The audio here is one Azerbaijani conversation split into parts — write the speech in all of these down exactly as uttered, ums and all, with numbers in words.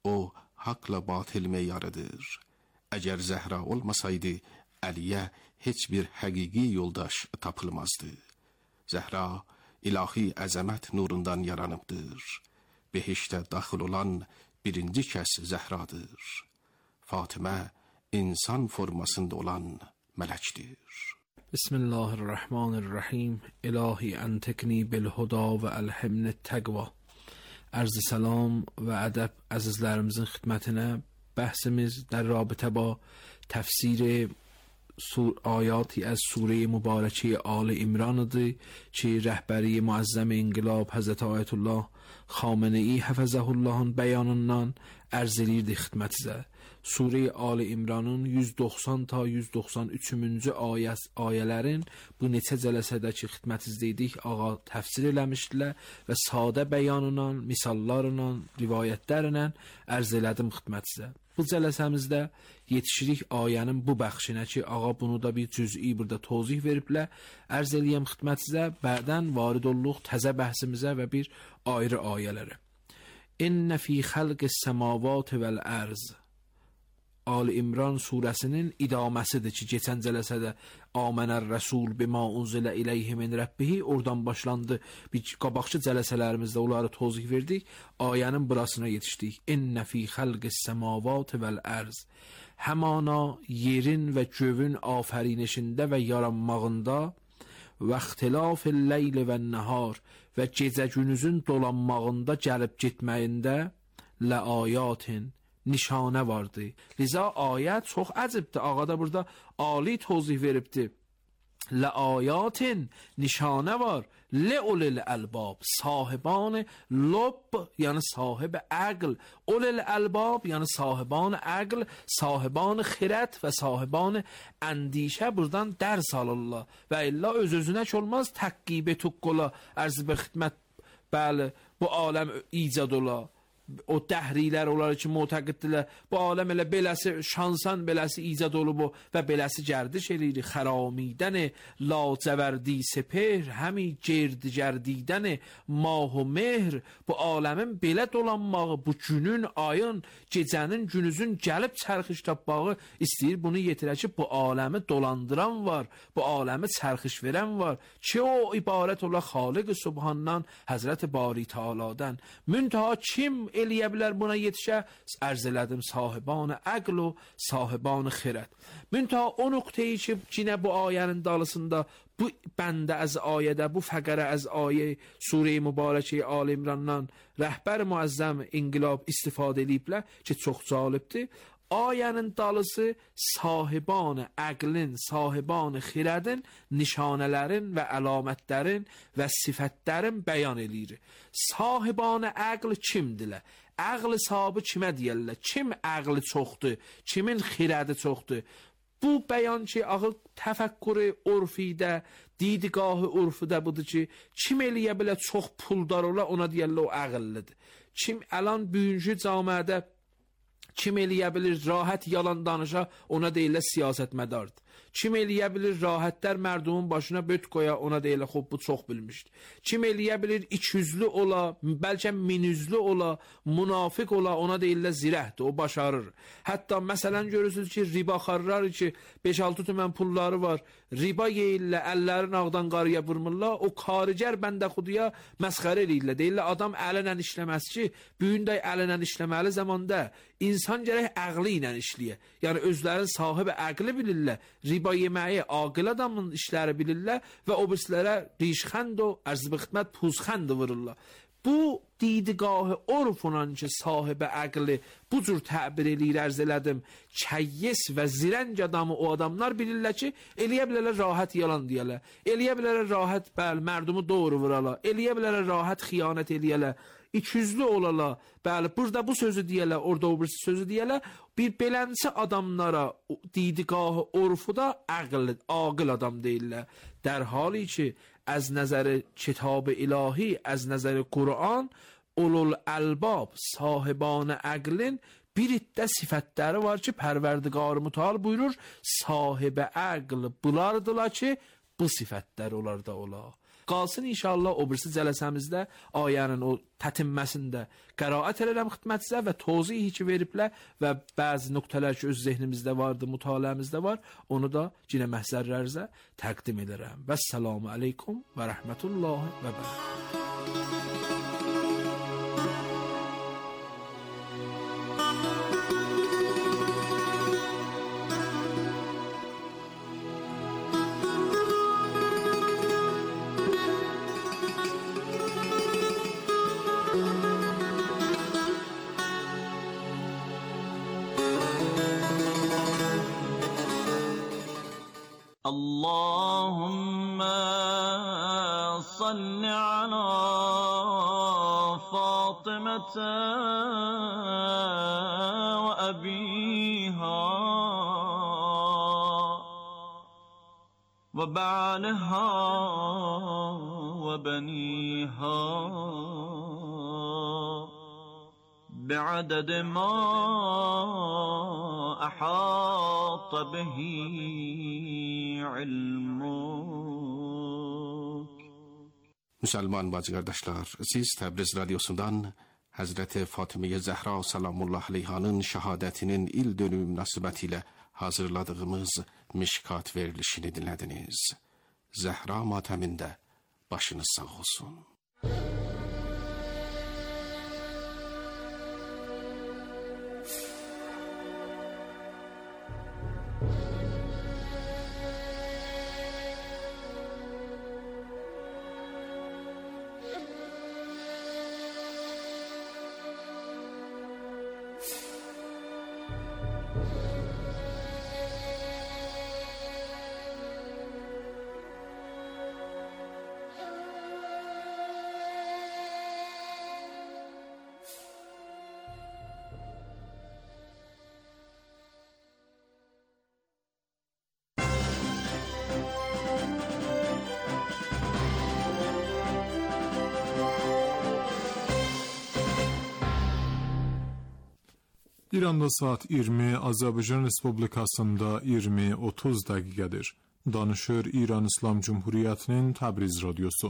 O hakla batıl meyarıdır. Eğer Zehra olmasaydı Ali'ye hiçbir hakiki yoldaş tapılmazdı. Zehra ilahi azamet nurundan yaranıptır. Behişte daxil olan birinci kəs Zehra'dır. Fatıma insan formasında olan melektir. Bismillahirrahmanirrahim. İlahi entekni bilhuda ve elhimni tegva. Arz salam ve edeb əzizlərimizin xidmətinə bəhsimiz در رابطه با تفسیر آیاتی از سوره مبارکه آل عمران'dır ki rəhbəri muazzəm inqilab Həzrət Ayətullah Xameneyi Həfəzəhu Allah'ın bəyanından ərz edirdi xidmətinizə. Sure Ali İmran'ın yüz doxsan ta yüz doxsan üçüncü ayəs ayələrin bu neçə cələsədəki xidmətinizdəydik ağa təfsir eləmişdilər və sadə bəyanla, misallarla, rivayətlərlə ərz elədim xidmətinizə. Bu cələsəmizdə yetişirik ayənin bu bəxşinə ki, ağa bunu da bir cüz'i burada tozih veriblər. Ərz eləyəm xidmətinizə, bədən varid olluq təzə bəhsimizə və bir ayrı ayələrə. İnnə fi xəlqis səmavat vəl-ərz. Ali İmran surəsinin idaməsidir ki, keçən cələsədə Amenər Rəsul bima unzilə iləyhi min Rəbbihi oradan başlandı. Bir qabaqçı cələsələrimizdə onları tozih verdik. Ayənin burasına yetişdik. İnnə fi xəlqis səmavat vəl-ərz. Həmana yerin və gövün afərinişində və yaranmağında və ixtilafil leyli və nəhar və gecə günüzün dolanmağında gəlib getməyində ləayatin nişanə vardı. Liza ayət çox əcibdir. Ağa da burada ali tozih veribdir. Ləayatin nişanə var. Le'ulil əlbab. Sahiban lub yəni sahib əql. Ulil əlbab yəni sahiban əql, sahiban xirət və sahiban əndişə buradan dərs alırlar. Və illa öz-özünə ki olmaz təqqibə tuqqula ərz bir xidmət. Bəli, bu aləm icad ola. O dəhrilər olar ki, mütəqiddirlər. Bu aləm elə beləsi şansan beləsi icad olub və beləsi gərdiş eləyir. Xəraمیدن لاجوردی سپهر همی گرد گردیدن ماه و مهر. Bu aləmin belə dolanmağı, bu günün, ayın, gecənin, günüzün gəlib çərxiş tapmağı istəyir. Bunu yetirə ki, bu aləmi dolandıran var, bu aləmi çərxiş verən var ki, o ibarət ola Xaliq Subhandan, Həzrət Bari Teala'dan. Müntaha kim eləyə bilər buna yetişə? Ərz elədim sahiban əql و sahiban xirət. Müntaha o nöqteyi ki, yine bu ayənin dalısında bu bəndə az ayədə, bu fəqərə az ayə Sure-i Mübarəkə Al İmrandan rəhbər muazzəm inqilab istifadə ediblər ki, çox cəlibdir. Ayənin dalısı sahiban əqlin, sahiban xirədin nişanələrin və əlamətlərin və sifətlərin bəyan eləyir. Sahiban əql kimdirlər? Əql sahibi kimə deyirlər? Kim əqli çoxdur? Kimin xirədi çoxdur? Bu bəyan ki, axı təfəkkürü urfidə, didigahı urfidə budur ki, kim eləyə bilər çox puldar ola, ona deyirlər o əqillidir. Kim əlan büyüncü camiədə kim eləyə bilir rahat yalan danışa, ona deyirlər siyasətmədardır. Kim eləyə bilir rahatlar mərdumun başına böt qoya, ona deyirlər xob bu çox bilmişdir. Kim eləyə bilir ikiyüzlü ola, bəlkə minüzlü ola, münafiq ola, ona deyirlər zirəhdir, o başarır. Hətta məsələn görürsünüz ki, ribaxarlar ki, beş altı tümən pulları var, riba yeyirlər, əllərin ağdan qarıya vurmurlar, o karicər bəndə xuduya məsxərə eləyirlər. Deyirlər adam əllə işləməz ki, büyündə əllə işləməli zamanda insan gərək əqli ilə işləyə. Yəni özlərin sahibi əqli bilirlər, riba yeməyi aqil adamın işləri bilirlər və o birislərə rişxənd o ərzbi xidmət puzxənd vururlar. Bu didigahı orfunan ki sahibi əqli bu cür təbir eləyir, ərz elədim. Kəyyis və zirənc adamı o adamlar bilirlər ki, eləyə bilərlər rahat yalan deyələr. Eləyə bilərlər rahat bəl, mərdumu doğru vuralar. Eləyə bilərlər rahat xiyanət eləyələr. İkiyüzlü olala, bəli, burada bu sözü deyələr, orada o birisi sözü deyələr. Bir belənsi adamlara didigahı orfuda əql, aqil adam deyirlər. در حالی که از نظر کتاب الهی، از نظر قرآن، اولوالالباب صاحبان عقلin bir iddə sifətləri var ki, Pərverdigar Müteal buyurur, sahib əql bunlardılar ki, bu sifətlər onlarda ola. Qalsın inşallah o birisi cələsəmizdə ayənin o tətinməsində qəraət edirəm xidmətinizə və tozih ki veriblər və bəzi nöqtələr ki öz zehnimizdə vardı, mütaliəmizdə var, onu da cinə məhzərlərinizə təqdim edirəm. Vəssalamu aleykum və rəhmətullahi və bərəkatuhu. اللهم صل على فاطمة وأبيها وبعلها وبنيها بعدد ما أحاط به علمك. Müslüman bacı kardeşler, siz Təbriz Radyosu'ndan Hazreti Fatımiye Zehra Salamullahi Aleyha'nın şehadetinin il dönümü münasebetiyle hazırladığımız Mişkat verilişini dinlediniz. Zehra mateminde başınız sağ olsun. İranda saat iyirmi, Azərbaycan Respublikasında iyirmi otuz dəqiqədir. Danışır İran İslam Cumhuriyyətinin Təbriz Radyosu.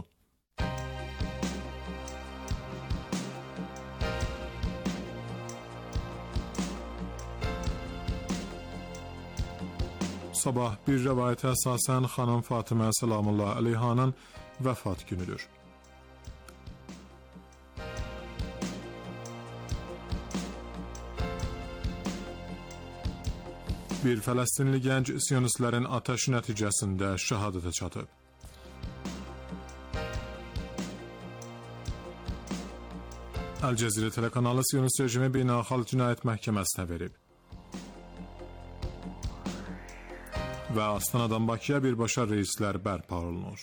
Sabah bir rəvayətə əsasən xanım Fatimə Salamullahi Aleyhanın vəfat günüdür. Bir Fələstinli gənc Siyonistlərin atəşi nəticəsində şəhadətə çatıb. Əl-Cəzirə telekanalı Siyonist rejimi beynəlxalq cinayət məhkəməsinə verib. Və Astanadan Bakıya birbaşa reyslər bərpa olunur.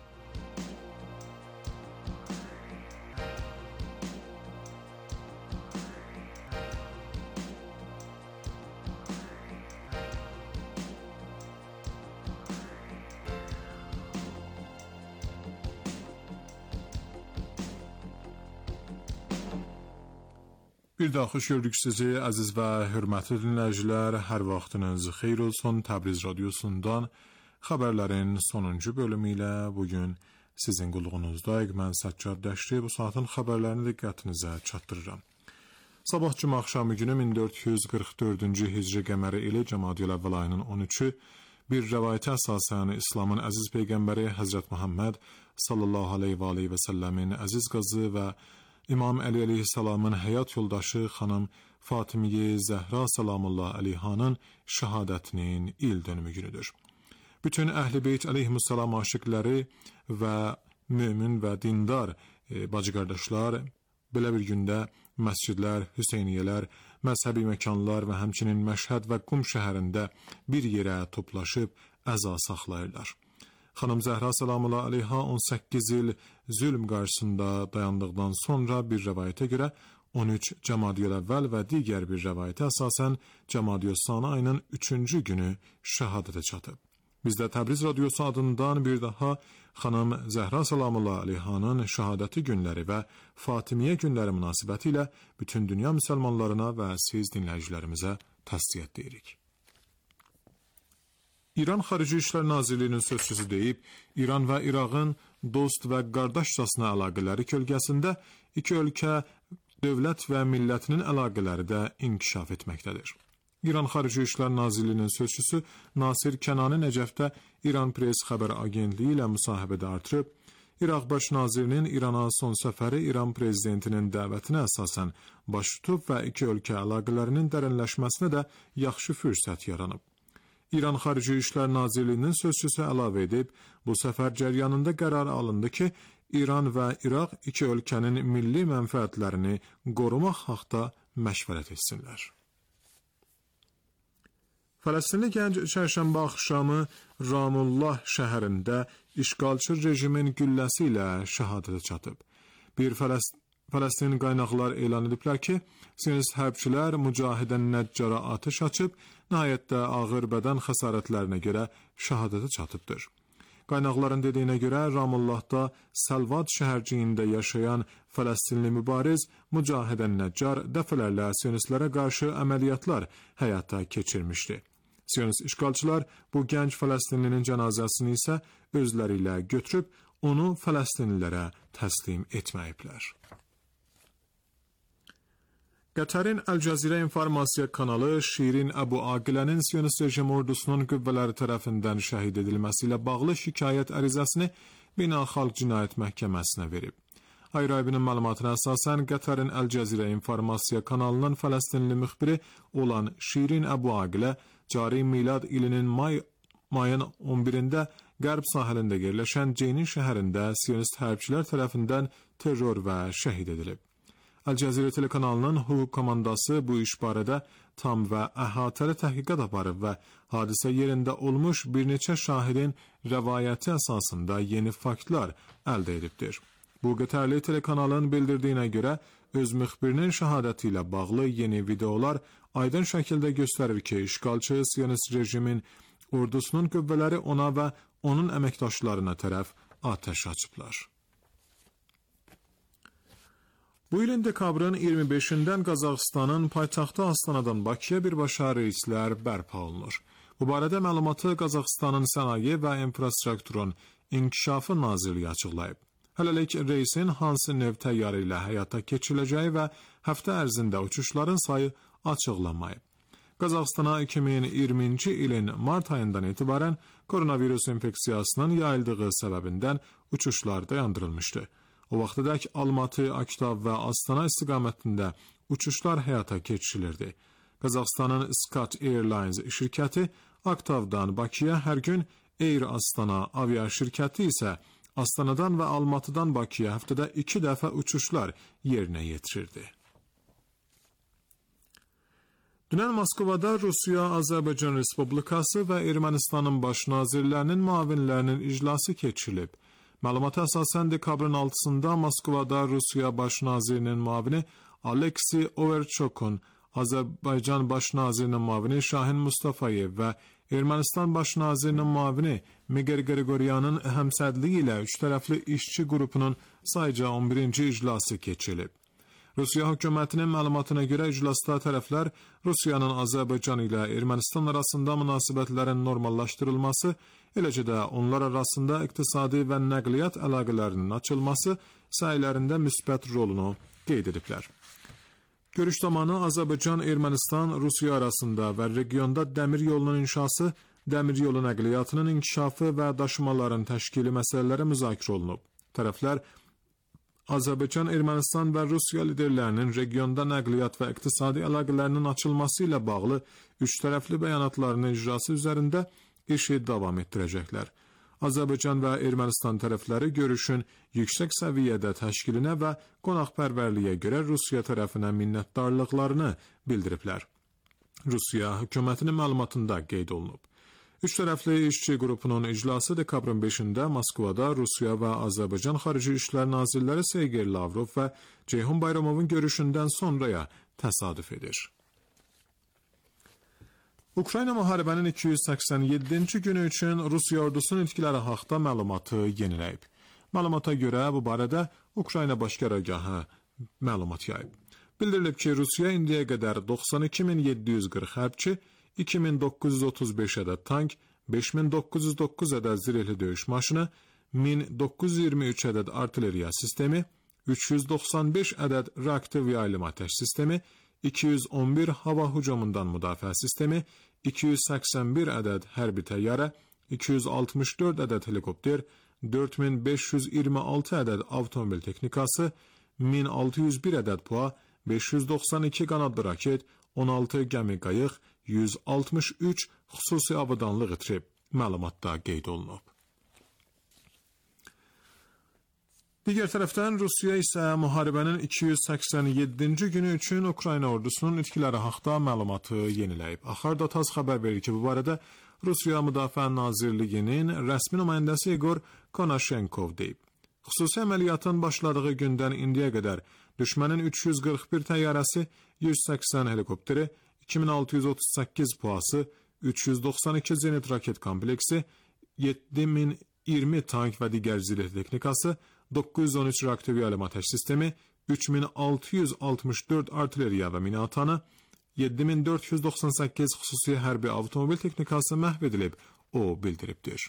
Bir daha xoş gördük sizi əziz və hörmətli dinləyicilər. Hər vaxtınız xeyir olsun. Təbriz Radyosu'ndan xəbərlərin sonuncu bölümü ilə bugün sizin qulluğunuzdayıq. Mən Səccad Dəşri bu saatin xəbərlərini diqqətinizə çatdırıram. Sabah cümə axşamı günü min dörd yüz qırx dördüncü Hicri qəməri ili Cəmadiyül Əvvəl ayının on üçü bir rəvayətə əsasən İslamın əziz peyğəmbəri Həzrət Muhammed sallallahu aleyhi və aleyhi və səlləmin əziz qızı və İmam Əli əleyhissalamın həyat yoldaşı xanım Fatimiyyə Zəhra Salamullahi Aleyhanın şəhadətinin il dönümü günüdür. Bütün Əhl-i Beyt əleyhissalam aşiqləri və mümin və dindar e, bacı qardaşlar belə bir gündə məscidlər, Hüseyniyələr, məzhəbi məkanlar və həmçinin Məşhəd və Qum şəhərində bir yerə toplaşıb əza saxlayırlar. Xanım Zəhra Salamullahi Aleyha on səkkiz il zülm qarşısında dayandıqdan sonra bir rəvayətə görə on üç Cəmadiyül Əvvəl və digər bir rəvayətə əsasən Cəmadiyül Sani ayının üçüncü günü şəhadətə çatıb. Biz də Təbriz Radyosu adından bir daha xanım Zəhra Salamullahi Aleyhanın şəhadəti günləri və Fatimiyyə günləri münasibəti ilə bütün dünya müsəlmanlarına və siz dinləyicilərimizə təsdiq deyirik. İran Xarici İşlər Nazirliyinin sözçüsü deyib, İran və İraqın dost və qardaşcasına əlaqələri kölgəsində iki ölkə dövlət və millətinin əlaqələri də inkişaf etməkdədir. İran Xarici İşlər Nazirliyinin sözçüsü Nasir Kənani Nəcəfdə İran Press xəbər agentliyi ilə müsahibədə artırıb, İraq Baş Nazirinin İrana son səfəri İran prezidentinin dəvətinə əsasən baş tutub və iki ölkə əlaqələrinin dərinləşməsinə də yaxşı fürsət yaranıb. İran Xarici İşlər Nazirliyinin sözçüsü əlavə edib, bu səfər cəryanında qərar alındı ki, İran və İraq iki ölkənin milli mənfəətlərini qorumaq haqda məşvərət etsinlər. Fələstinli gənc çərşənbə axşamı Ramullah şəhərində işğalçı rejimin gülləsi ilə şəhadətə çatıb. Bir Fələst Fələstin qaynaqlar elan ediblər ki, Siyonist hərbçilər Mücahidən Nəccara atəş açıb, nəhayətdə ağır bədən xəsarətlərinə görə şəhadətə çatıbdır. Qaynaqların dediyinə görə Ramullahda Səlvad şəhərciyində yaşayan Fələstinli mübariz Mücahidən Nəccar dəfələrlə Siyonistlərə qarşı əməliyyatlar həyata keçirmişdi. Siyonist işğalçılar bu gənc Fələstinlinin cənazəsini isə özləri ilə götürüb, onu Fələstinlilərə təslim etməyiblər. Qətərin Əl-Cəzirə informasiya kanalı Şirin Əbu Aqilənin Siyonist rejim ordusunun qüvvələri tərəfindən şəhid edilməsi ilə bağlı şikayət ərizəsini Beynəlxalq Cinayət Məhkəməsinə verib. Ayrı-ayrının məlumatına əsasən Qətərin Əl-Cəzirə informasiya kanalının Fələstinli müxbiri olan Şirin Əbu Aqilə cari milad ilinin may mayın on birində qərb sahilində yerləşən Ceynin şəhərində Siyonist hərbçilər tərəfindən terror və şəhid edilib. Əl-Cəzirə telekanalının hüquq komandası bu iş barədə tam və əhatəli təhqiqat aparıb və hadisə yerində olmuş bir neçə şahidin rəvayəti əsasında yeni faktlar əldə edibdir. Bu Qətərli telekanalın bildirdiyinə görə öz müxbirinin şəhadəti ilə bağlı yeni videolar aydın şəkildə göstərir ki, işğalçı Siyonist rejimin ordusunun qüvvələri ona və onun əməkdaşlarına tərəf atəş açıblar. Bu ilin dekabrın iyirmi beşindən Qazaxıstanın paytaxtı Astanadan Bakıya birbaşa reyslər bərpa olunur. Bu barədə məlumatı Qazaxıstanın Sənaye və İnfrastrukturun İnkişafı Nazirliyi açıqlayıb. Hələlik reysin hansı növ təyyarə ilə həyata keçiriləcəyi və həftə ərzində uçuşların sayı açıqlanmayıb. Qazaxstana iki min iyirminci ilin mart ayından etibarən koronavirus infeksiyasının yayıldığı səbəbindən uçuşlar dayandırılmışdı. O vaxtadək Almatı, Aktav və Astana istiqamətində uçuşlar həyata keçirilirdi. Qazaxstanın Skat Airlines şirkəti Aktavdan Bakıya hər gün, Air Astana avia şirkəti isə Astanadan və Almatıdan Bakıya həftədə iki dəfə uçuşlar yerinə yetirirdi. Dünən Moskvada Rusiya, Azərbaycan Respublikası və Ermənistanın baş nazirlərinin müavinlərinin iclası keçirilib. Məlumata əsasən dekabrın altısında Moskvada Rusiya baş nazirinin müavini Aleksi Overchokun, Azərbaycan baş nazirinin müavini Şahin Mustafayev və Ermənistan baş nazirinin müavini Miger Qriqoryanın həmsədliyi ilə üç tərəfli işçi qrupunun sayca on birinci iclası keçirilib. Rusiya hökumətinin məlumatına görə iclasda tərəflər Rusiyanın Azərbaycan ilə Ermənistan arasında münasibətlərin normallaşdırılması, eləcə də onlar arasında iqtisadi və nəqliyyat əlaqələrinin açılması səylərində müsbət rolunu qeyd ediblər. Görüş zamanı Azərbaycan, Ermənistan, Rusiya arasında və regionda dəmir yolunun inşası, dəmir yolu nəqliyyatının inkişafı və daşımaların təşkili məsələləri müzakirə olunub. Tərəflər Azərbaycan, Ermənistan və Rusiya liderlərinin regionda nəqliyyat və iqtisadi əlaqələrinin açılması ilə bağlı üç tərəfli bəyanatlarının icrası üzərində işi davam etdirəcəklər. Azərbaycan və Ermənistan tərəfləri görüşün yüksək səviyyədə təşkilinə və qonaqpərvərliyə görə Rusiya tərəfinə minnətdarlıqlarını bildiriblər. Rusiya hökumətinin məlumatında qeyd olunub. Üç tərəfli işçi qrupunun iclası dekabrın beşində Moskvada Rusiya və Azərbaycan Xarici İşlər Nazirləri Sergey Lavrov və Ceyhun Bayramovun görüşündən sonraya təsadüf edir. Ukrayna müharibənin iki yüz səksən yeddinci günü üçün Rusiya ordusunun itkiləri haqda məlumatı yeniləyib. Məlumata görə bu barədə Ukrayna Baş Qərargahı məlumat yayıb. Bildirilib ki, Rusiya indiyə qədər doxsan iki min yeddi yüz qırx hərbçi, iki min doqquz yüz otuz beş ədəd tank, beş min doqquz yüz doqquz ədəd zirehli döyüş maşını, min doqquz yüz iyirmi üç ədəd artilleriya sistemi, üç yüz doxsan beş ədəd reaktiv yaylım ateş sistemi, iki yüz on bir hava hücumundan müdafiə sistemi, iki yüz səksən bir ədəd hərbi təyyarə, iki yüz altmış dörd ədəd helikopter, dörd min beş yüz iyirmi altı ədəd avtomobil texnikası, min altı yüz bir ədəd PUA, beş yüz doxsan iki qanadlı raket, on altı gəmi qayıq, yüz altmış üç xüsusi avadanlıq itirib, məlumatda qeyd olunub. Digər tərəfdən Rusiya isə müharibənin iki yüz səksən yeddinci günü üçün Ukrayna ordusunun itkiləri haqda məlumatı yeniləyib. Axar Datas xəbər verir ki, bu barədə Rusiya Müdafiə Nazirliyinin rəsmi nümayəndəsi Igor Konashenkov deyib. Xüsusi əməliyyatın başladığı gündən indiyə qədər düşmənin üç yüz qırx bir təyyarəsi, yüz səksən helikopteri, iki min altı yüz otuz səkkiz PUA-sı, üç yüz doxsan iki zenit raket kompleksi, yeddi min iyirmi tank və digər zireh texnikası, doqquz yüz on üç reaktiv yaylım ateş sistemi, üç min altı yüz altmış dörd artilleriya və minatanı, yeddi min dörd yüz doxsan səkkiz xüsusi hərbi avtomobil texnikası məhv edilib, o bildiribdir.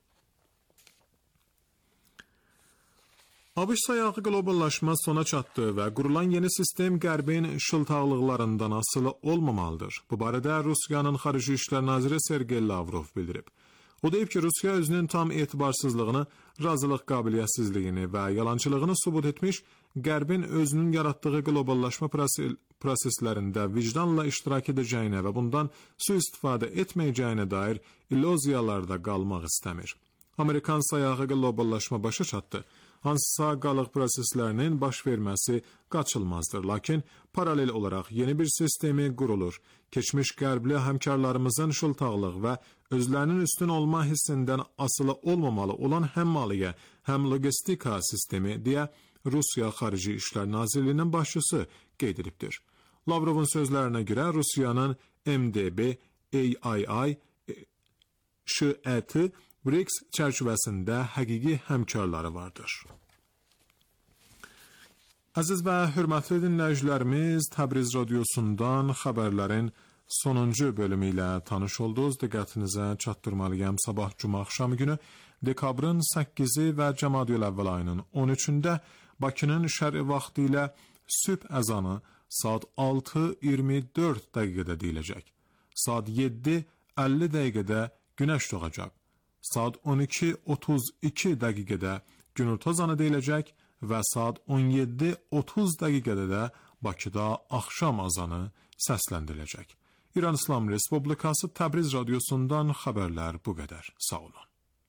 ABŞ sayağı qloballaşma sona çatdı və qurulan yeni sistem Qərbin şıltaqlıqlarından asılı olmamalıdır. Bu barədə Rusiyanın Xarici İşlər Naziri Sergey Lavrov bildirib. O deyib ki, Rusiya özünün tam etibarsızlığını, razılıq qabiliyyətsizliyini və yalançılığını sübut etmiş, Qərbin özünün yaratdığı qloballaşma proseslərində vicdanla iştirak edəcəyinə və bundan sui-istifadə etməyəcəyinə dair illüziyalarda qalmaq istəmir. Amerikan sayağı qloballaşma başa çatdı. Hansısa qalıq proseslərinin baş verməsi qaçılmazdır, lakin paralel olaraq yeni bir sistemi qurulur. Keçmiş qərbli həmkarlarımızın şıltaqlıq və özlərinin üstün olma hissindən asılı olmamalı olan həm maliyyə, həm logistika sistemi deyə Rusiya Xarici İşlər Nazirliyinin başçısı qeyd edibdir. Lavrovun sözlərinə görə Rusiyanın M D B, A I I, Ş E T, BRICS çərçivəsində həqiqi həmkarları vardır. Əziz və hörmətli dinləyicilərimiz, Təbriz radiosundan xəbərlərin sonuncu bölümü ilə tanış oldunuz. Diqqətinizə çatdırmalıyam. Sabah cümə axşamı günü dekabrın səkkizi və Cəmadiyül Əvvəl ayının on üçündə Bakının şərqi vaxtı ilə sübh əzanı saat altı iyirmi dörd dəqiqədə deyiləcək. Saat yeddi əlli dəqiqədə günəş doğacaq. Saat on iki otuz iki dəqiqədə günorta azanı deyiləcək və saat on yeddi otuz dəqiqədə də Bakıda axşam azanı səsləndiriləcək. İran İslam Respublikası Təbriz radiosundan xəbərlər bu qədər. Sağ olun.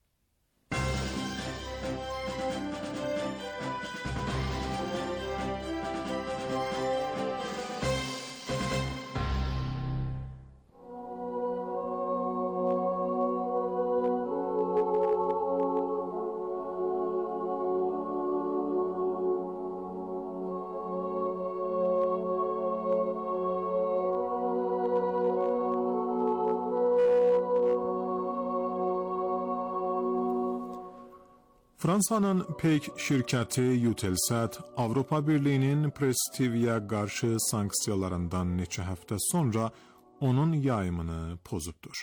Fransanın Peyk şirkəti Eutelsat Avropa Birliyinin Press T V-yə qarşı sanksiyalarından neçə həftə sonra onun yayımını pozubdur.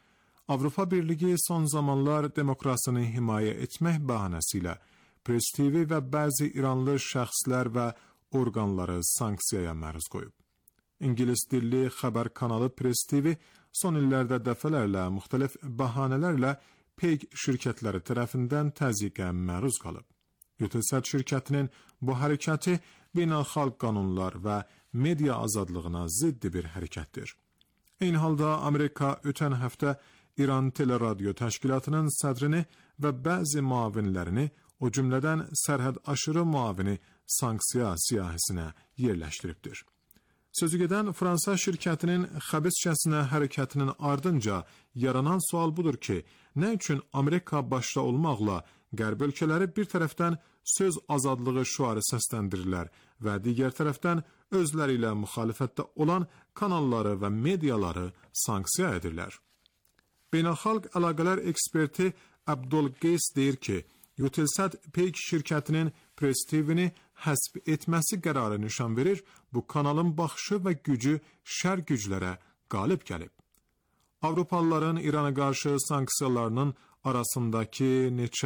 Avropa Birliyi son zamanlar demokrasini himayə etmək bəhanəsi ilə Press T V və bəzi İranlı şəxslər və orqanları sanksiyaya məruz qoyub. İngilis dilli xəbər kanalı Press T V son illərdə dəfələrlə müxtəlif bəhanələrlə Peyk şirkətləri tərəfindən təzyiqə məruz qalıb. Eutelsat şirkətinin bu hərəkəti beynəlxalq qanunlar və media azadlığına ziddi bir hərəkətdir. Eyni halda Amerika ötən həftə İran Teleradio Təşkilatının sədrini və bəzi müavinlərini, o cümlədən sərhəd aşırı müavini sanksiya siyahisinə yerləşdiribdir. Sözü gedən Fransa şirkətinin xəbiscəsinə hərəkətinin ardınca yaranan sual budur ki, nə üçün Amerika başda olmaqla Qərb ölkələri bir tərəfdən söz azadlığı şüarı səsləndirirlər və digər tərəfdən özləri ilə müxalifətdə olan kanalları və mediaları sanksiya edirlər. Beynəlxalq əlaqələr eksperti Abdulqeys deyir ki, Eutelsat Peyk şirkətinin Press T V-ni həsb etməsi qərarı nişan verir, bu kanalın baxışı və gücü şər güclərə qalib gəlib. Avropalıların İrana qarşı sanksiyalarının arasındakı neçə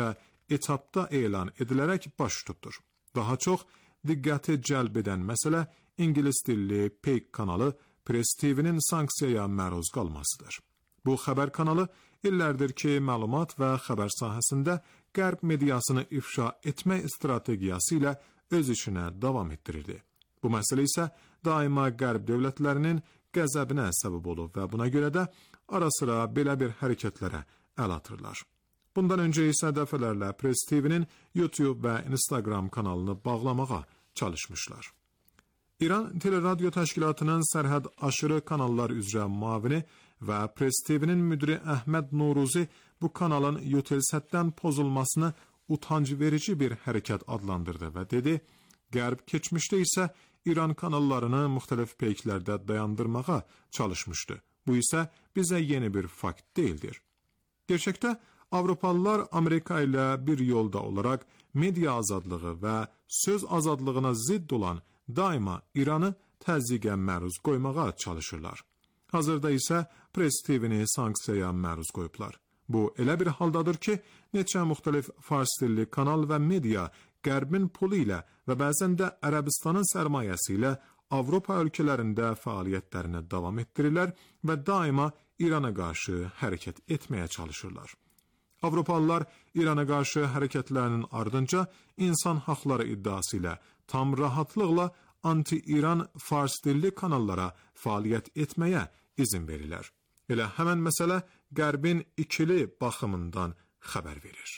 etapda elan edilərək baş tutdur. Daha çox diqqəti cəlb edən məsələ İngilis dilli Peyk kanalı Press T V-nin sanksiyaya məruz qalmasıdır. Bu xəbər kanalı illərdir ki, məlumat və xəbər sahəsində Qərb mediasını ifşa etmək strategiyası ilə öz işinə davam etdirirdi. Bu məsələ isə daima Qərb dövlətlərinin qəzəbinə səbəb olub və buna görə də ara sıra belə bir hərəkətlərə əl atırlar. Bundan öncə isə dəfələrlə Press T V-nin YouTube və Instagram kanalını bağlamağa çalışmışlar. İran Teleradyo Təşkilatının sərhəd aşırı kanallar üzrə müavini və Press T V-nin müdiri Əhməd Nuruzi bu kanalın Eutelsat'dan pozulmasını utanc verici bir hərəkət adlandırdı və dedi, Qərb keçmişdə isə İran kanallarını müxtəlif peyklərdə dayandırmağa çalışmışdı. Bu isə bizə yeni bir fakt deyildir. Gerçəkdə Avropalılar Amerika ilə bir yolda olaraq media azadlığı və söz azadlığına zidd olan daima İranı təzyiqə məruz qoymağa çalışırlar. Hazırda isə Press T V-ni sanksiyaya məruz qoyublar. Bu elə bir haldadır ki, neçə müxtəlif fars dilli kanal və media Qərbin pulu ilə və bəzən də Ərəbistanın sərmayəsi ilə Avropa ölkələrində fəaliyyətlərini davam etdirirlər və daima İrana qarşı hərəkət etməyə çalışırlar. Avropalılar İrana qarşı hərəkətlərinin ardınca insan haqları iddiası ilə tam rahatlıqla anti-İran fars dilli kanallara fəaliyyət etməyə izin verirlər. Elə həmən məsələ Qərbin ikili baxımından xəbər verir.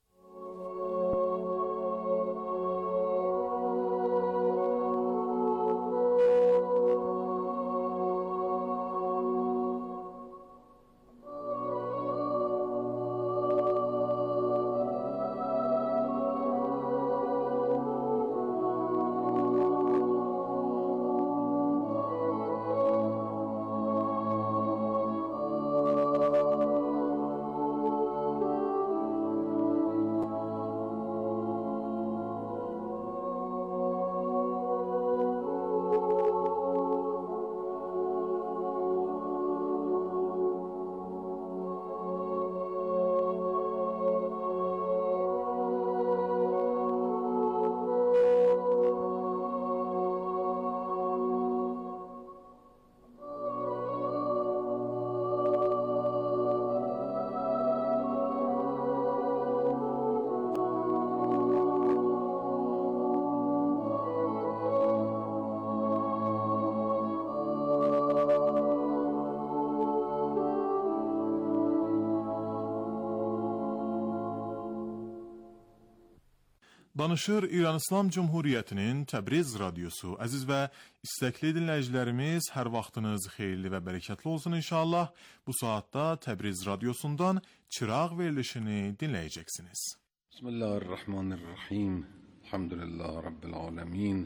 Danışır İran İslam Cumhuriyyətinin Təbriz radiosu. Əziz və istəkli dinləyicilərimiz, hər vaxtınız xeyirli və bərəkətli olsun inşallah. Bu saatda Təbriz radiosundan çıraq verilişini dinləyəcəksiniz. Bismillahirrahmanirrahim. Elhamdülillah Rabbil alemin.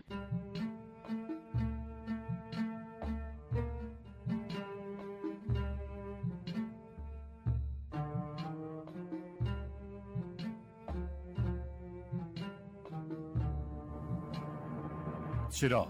چراغ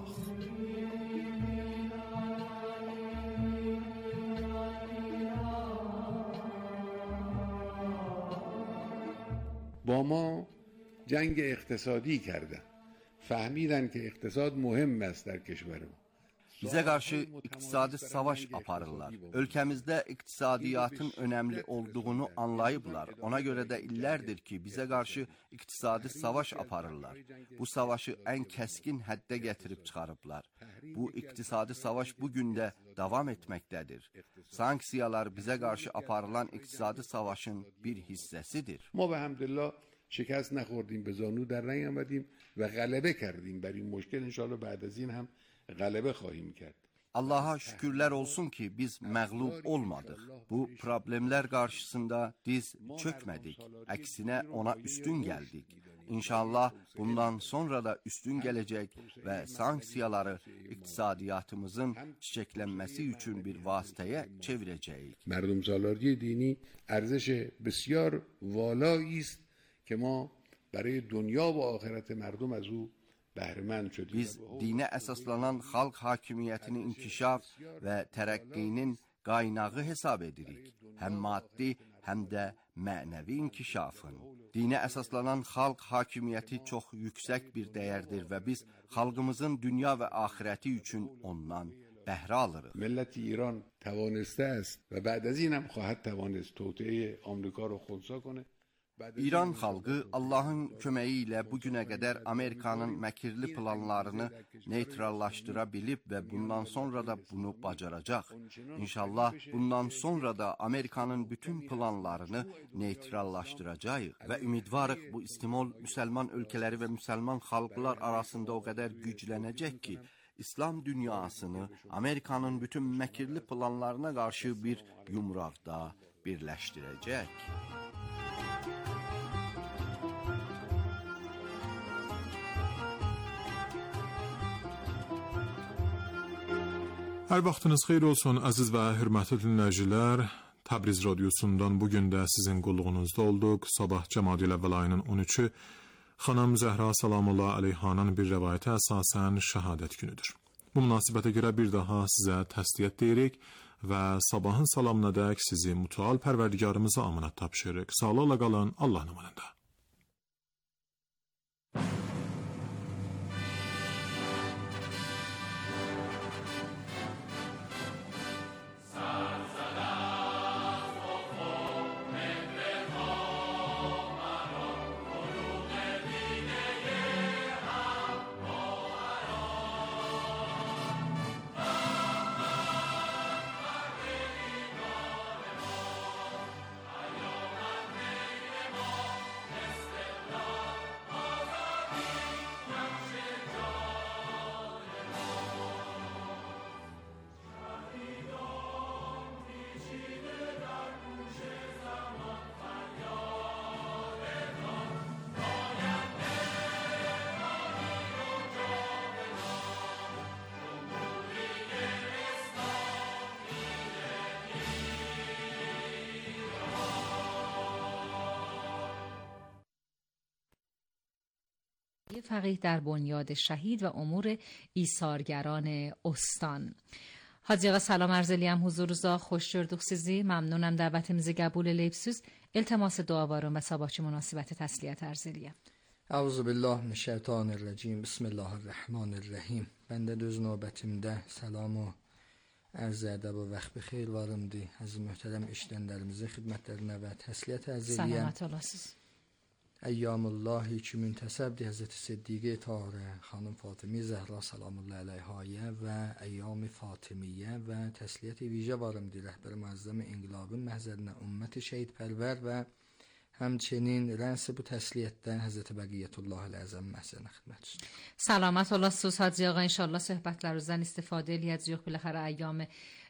با ما جنگ اقتصادی کردن. فهمیدن که اقتصاد مهم است در کشور ما. Bizə qarşı iqtisadi savaş aparırlar. Ölkəmizdə iqtisadiyyatın önəmli olduğunu anlayıblar. Ona görə də illərdir ki, bizə qarşı iqtisadi savaş aparırlar. Bu savaşı ən kəskin həddə gətirib çıxarıblar. Bu iqtisadi savaş bugün də davam etməkdədir. Sanksiyalar bizə qarşı aparılan iqtisadi savaşın bir hissəsidir. ما به hamdülillah شکست نخوردیم، به زانو در نیامدیم و غلبه کردیم بر این مشکل. انشالله بعد از این هم غلبه خواهیم کرد. Allaha şükürlər olsun ki, biz məğlub olmadıq. Bu problemlər qarşısında diz çökmədik. Əksinə ona üstün gəldik. İnşallah bundan sonra da üstün gələcək və sanksiyaları iqtisadiyyatımızın çiçəklənməsi üçün bir vasitəyə çevirəcəyik. مردم سالاری دینی ارزش بسیار والایی است که ما برای دنیا و آخرت مردم از او Biz dinə əsaslanan xalq hakimiyyətinin inkişaf və tərəqqinin qaynağı hesab edirik. Həm maddi, həm də mənəvi inkişafın. Dinə əsaslanan xalq hakimiyyəti çox yüksək bir dəyərdir və biz xalqımızın dünya və axirəti üçün ondan بهره alırıq. ملت ایران توانسته است و بعد از این هم خواهد توانست توطئه آمریکا رو خنثی کنه. İran xalqı Allahın köməyi ilə bu günə qədər Amerikanın məkirli planlarını neytrallaşdıra bilib və bundan sonra da bunu bacaracaq. İnşallah bundan sonra da Amerikanın bütün planlarını neytrallaşdıracağıq və ümidvarıq bu istimol müsəlman ölkələri və müsəlman xalqlar arasında o qədər güclənəcək ki, İslam dünyasını Amerikanın bütün məkirli planlarına qarşı bir yumraqda birləşdirəcək. Hər vaxtınız xeyir olsun, əziz və hörmətli dinləyicilər. Təbriz radiosundan bugün də sizin qulluğunuzda olduq. Sabah Cəmadil əvvəl ayının on üçü xanım Zəhra Salamullah Aleyhanın bir rəvayətə əsasən şəhadət günüdür. Bu münasibətə görə bir daha sizə təsdiq deyirik və sabahın salamınadək sizi mütəal pərverdigarımıza amanat tapşırırıq. Sağlıqla qalın, Allahın amanında. فقیه در بنیاد شهید و امور ایثارگران استان. Hacı ağa salam arz eləyəm huzurunuza, xoş gördük sizi. Məmnunam dəvətimizi qəbul eləyibsiz. İltiması dua varım və sabahçı münasibəti təsliyyət arz eləyəm. Əuzu billah minəşşeytanirracim. Bismillahirrahmanirrahim. Mən də öz növbətimdə salam və ərz ədəb və vaxt bixeyr varımdır. Əziz möhtərəm eşidənlərimizin xidmətlərinə və təsliyyət arz eləyəm. Salamat olasınız. Əyyamullahi ki müntəsəbdir Həzrəti Siddiqə Tahirə xanım Fatimə Zəhra salamullahi əleyhəyə və əyyam-ı Fatimiyyə və təsliyyət vicə varımdır rəhbər müəzzəm inqilabın məhzərinə ümmət-i şəhidpərvər və həmçinin rəns bu təsliyyətdə Həzrəti Bəqiyyətullah Əzəm məhzərinə xidmət üstə. Salamat olasınız Hacı ağa, inşallah söhbətlərinizdən istifadə eləyəcəyik. Biləxərə əyyam-ı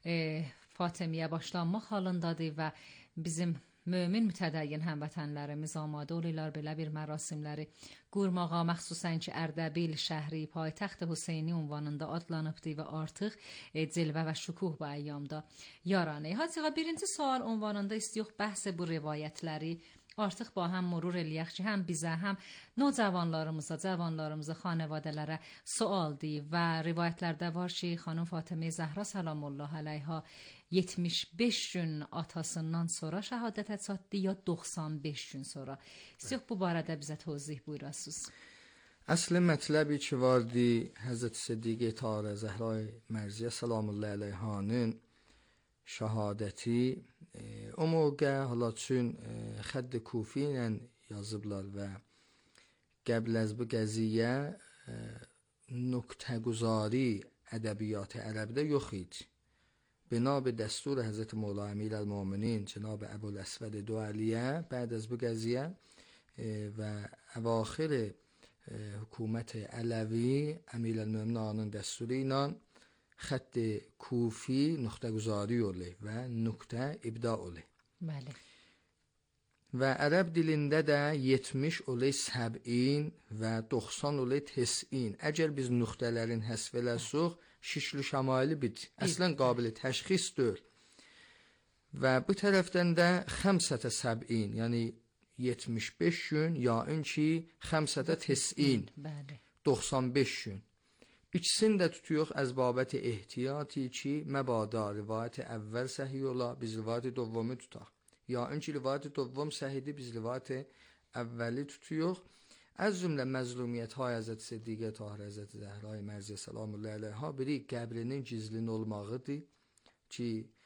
Fatimiyyə başlanmaq halındadır və bizim mömin mütədəyyin həmvətənlərimiz amadə olurlar belə bir mərasimləri qurmağa, məxsusən ki, Ərdəbil şəhri paytaxt Hüseyni ünvanında adlanıbdır və artıq e, cilvə və şükuh bu əyyamda yaranır. Hacı ağa, birinci sual ünvanında istəyirik bəhs bu rivayətləri artıq ba həm murur eləyək ki, həm bizə, həm nocəvanlarımıza, cavanlarımıza, xanəvadələrə sualdır və rivayətlərdə var ki, xanım Fatimə Zəhra salamullah əleyha yetmiş beş gün atasından sonra şəhadətə çatdı ya doxsan beş gün sonra. Siz bu barədə bizə tozih buyurasınız. Əsli mətləbi ki vardı Həzrət Siddiqə Tahirə Zəhra Mərziyə salamullah əleyhanın şəhadəti e, o موقع hala üçün e, xədd kufi ilə yazıblar və qəbl az bu qəziyyə e, nöqtəguzari ədəbiyyatı ərəbdə yox idi. بنا به دستور حضرت مولا امیرالمؤمنین جناب ابوالاسود دوالیه بعد از bu قضیه و اواخر حکومت علوی امیرالمؤمنین دستور اینا خط کوفی نقطه گذاری olayı و نقطه ابداع olayı. بله. و عرب dilində də yetmiş olayı səb'in və doxsan olayı tes'in. Əgər biz nöqtələrin həsf eləsək, şişli şəmaili bit. Əslən qabiliyyət təşxisdir. Və bu tərəfdən də xəmsətə səb'in, yəni yetmiş beş gün, ya ki xəmsətə tes'in, doxsan beş gün. İkisini də tutuyoruz az babəti ehtiyati ki, məbada rivayət əvvəl səhiy ola, biz rivayət dovumu tutaq. ya önce rivayet دوم صحیحdir, biz rivayet evveli tutuyor. از cümlə məzlumiyyət-های Həzrət Siddiqə Tahirə Həzrət Zəhra Mərziyə salamullahi əleyha biri qəbrinin gizlin olmağıdır ki,